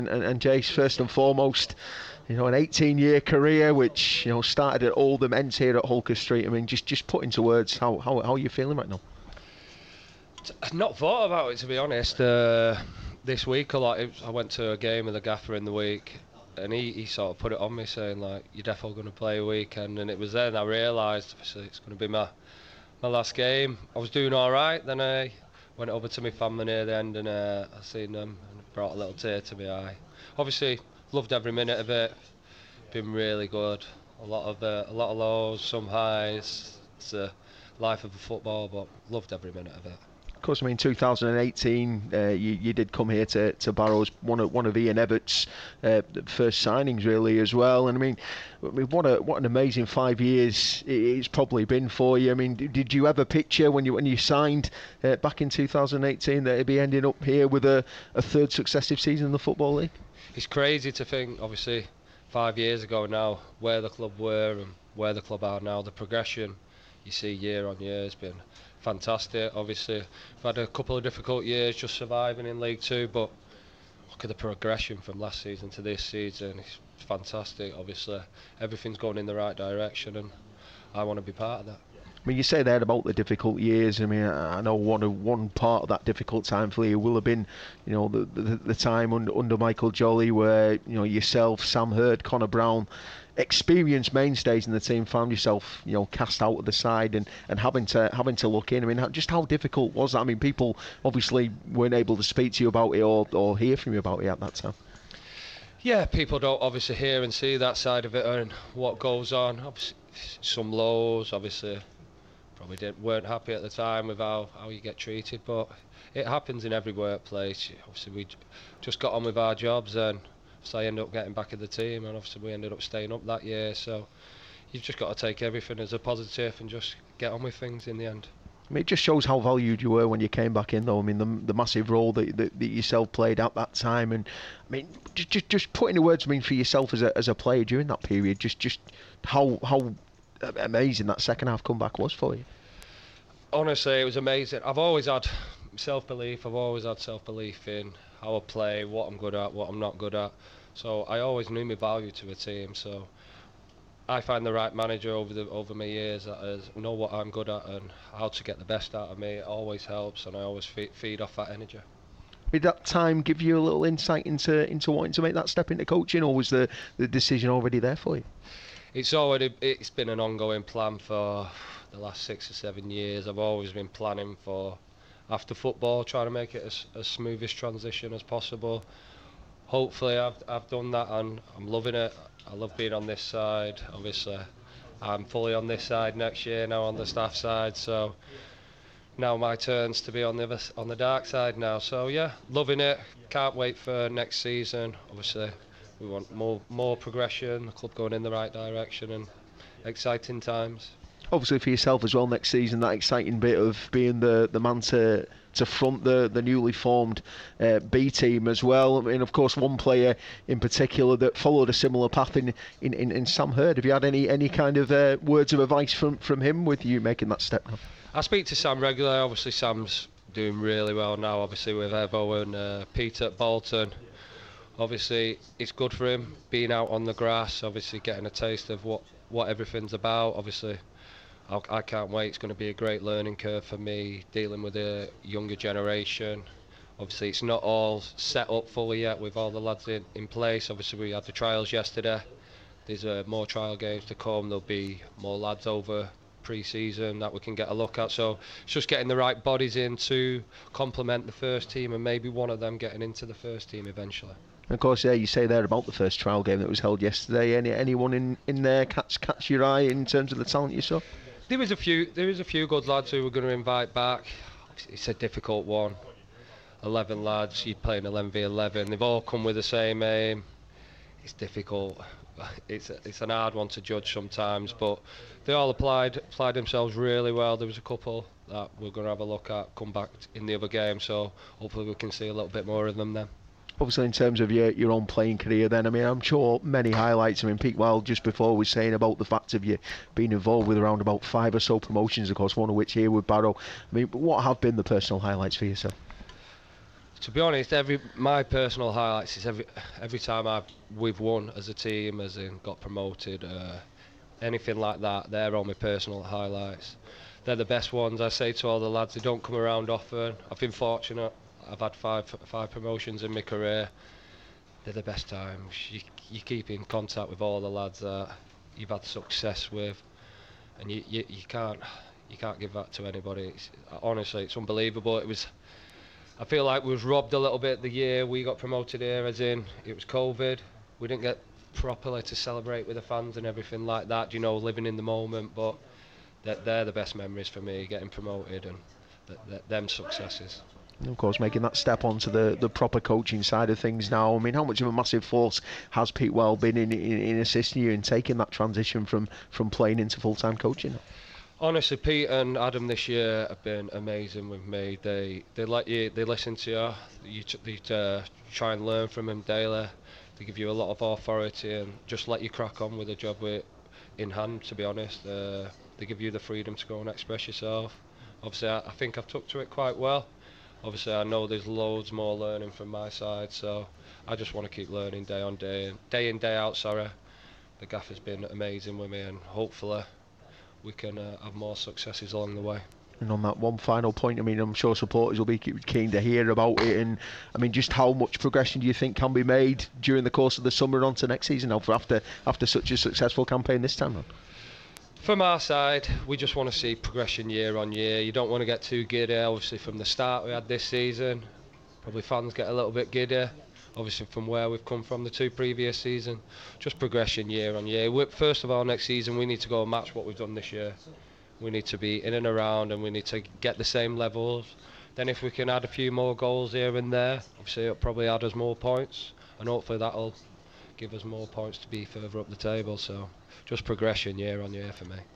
And Jace, first and foremost, an 18-year career which started at Oldham, ends here at Holker Street. I mean, just put into words how are you feeling right now? I've not thought about it, to be honest. This week a lot. I went to a game with the gaffer in the week, and he sort of put it on me, saying like, "You're definitely going to play a weekend." And it was then I realised obviously it's going to be my last game. I was doing all right. Then I went over to my family near the end, and I seen them, and it brought a little tear to my eye. Obviously, loved every minute of it. Been really good. A lot of lows, some highs. It's the life of a football, but loved every minute of it. Of course, I mean, 2018, you did come here to Barrows, one of Ian Ebbott's first signings, really, as well. And I mean, what an amazing 5 years it's probably been for you. I mean, did you ever picture when you signed back in 2018 that it'd be ending up here with a third successive season in the Football League? It's crazy to think, obviously, 5 years ago now, where the club were and where the club are now. The progression you see year on year has been fantastic. Obviously, we've had a couple of difficult years just surviving in League Two, but look at the progression from last season to this season. It's fantastic. Obviously, everything's going in the right direction, and I want to be part of that. I mean, you say there about the difficult years. I mean, I know one part of that difficult time for you will have been, the time under Michael Jolly, where yourself, Sam Hurd, Connor Brown, experienced mainstays in the team, found yourself cast out of the side and having to look in. I mean, just how difficult was that? I mean, people obviously weren't able to speak to you about it or hear from you about it at that time. Yeah, people don't obviously hear and see that side of it and what goes on. Obviously, some lows, obviously. Probably weren't happy at the time with how you get treated, but it happens in every workplace. Obviously, we just got on with our jobs, and so I ended up getting back in the team, and obviously we ended up staying up that year. So you've just got to take everything as a positive and just get on with things in the end. I mean, it just shows how valued you were when you came back in, though. I mean, the massive role that yourself played at that time, and I mean, just put into words, I mean, for yourself as a player during that period, just how amazing that second half comeback was for you. Honestly, it was amazing. I've always had self-belief. I've always had self-belief in how I play, what I'm good at, what I'm not good at. So I always knew my value to a team. So I find the right manager over my years that know what I'm good at and how to get the best out of me. It always helps, and I always feed off that energy. Did that time give you a little insight into wanting to make that step into coaching, or was the decision already there for you? It's been an ongoing plan for the last 6 or 7 years. I've always been planning for after football, trying to make it as smoothest transition as possible. Hopefully I've done that, and I'm loving it. I love being on this side. Obviously I'm fully on this side next year now, on the staff side, so now my turn's to be on the dark side now. So yeah, loving it. Can't wait for next season. Obviously we want more progression, the club going in the right direction, and exciting times. Obviously for yourself as well next season, that exciting bit of being the man to front the newly formed B team as well. I mean, of course, one player in particular that followed a similar path in Sam Hurd. Have you had any kind of words of advice from him with you making that step now? I speak to Sam regularly. Obviously Sam's doing really well now, obviously with Evo and Peter at Bolton. Obviously it's good for him being out on the grass, obviously getting a taste of what everything's about. Obviously I can't wait. It's going to be a great learning curve for me, dealing with a younger generation. Obviously it's not all set up fully yet with all the lads in place. Obviously we had the trials yesterday. There's more trial games to come. There'll be more lads over pre-season that we can get a look at. So it's just getting the right bodies in to complement the first team, and maybe one of them getting into the first team eventually. Of course, yeah, you say there about the first trial game that was held yesterday. Anyone in there catch your eye in terms of the talent you saw? There is a few good lads who we're going to invite back. It's a difficult one. 11 lads, you're playing 11v11. They've all come with the same aim. It's difficult. It's an hard one to judge sometimes, but they all applied themselves really well. There was a couple that we're going to have a look at come back in the other game, so hopefully we can see a little bit more of them then. Obviously, in terms of your own playing career then, I mean, I'm sure many highlights. I mean, Pete Wild just before was saying about the fact of you being involved with around about 5 or so promotions, of course, one of which here with Barrow. I mean, what have been the personal highlights for yourself? To be honest, my personal highlights is every time we've won as a team, as in got promoted, anything like that. They're all my personal highlights. They're the best ones. I say to all the lads, they don't come around often. I've been fortunate. I've had five promotions in my career. They're the best times. You keep in contact with all the lads that you've had success with, and you can't give that to anybody. Honestly, it's unbelievable. I feel like we was robbed a little bit the year we got promoted here, as in it was COVID. We didn't get properly to celebrate with the fans and everything like that, living in the moment. But they're the best memories for me, getting promoted and them successes. And of course, making that step onto the proper coaching side of things now. I mean, how much of a massive force has Pete Well been in assisting you in taking that transition from playing into full-time coaching? Honestly, Pete and Adam this year have been amazing with me. They listen to you. They try and learn from them daily. They give you a lot of authority and just let you crack on with the job in hand. To be honest, they give you the freedom to go and express yourself. Obviously, I think I've took to it quite well. Obviously, I know there's loads more learning from my side, so I just want to keep learning day in, day out. The gaffer's been amazing with me, and hopefully we can have more successes along the way. And on that one final point, I mean, I'm sure supporters will be keen to hear about it. And I mean, just how much progression do you think can be made during the course of the summer and on to next season after such a successful campaign this time? From our side, we just want to see progression year on year. You don't want to get too giddy. Obviously, from the start we had this season, probably fans get a little bit giddy. Obviously, from where we've come from the two previous seasons, just progression year on year. First of all, next season we need to go and match what we've done this year. We need to be in and around, and we need to get the same levels. Then if we can add a few more goals here and there, obviously it'll probably add us more points, and hopefully that'll give us more points to be further up the table. So just progression year on year for me.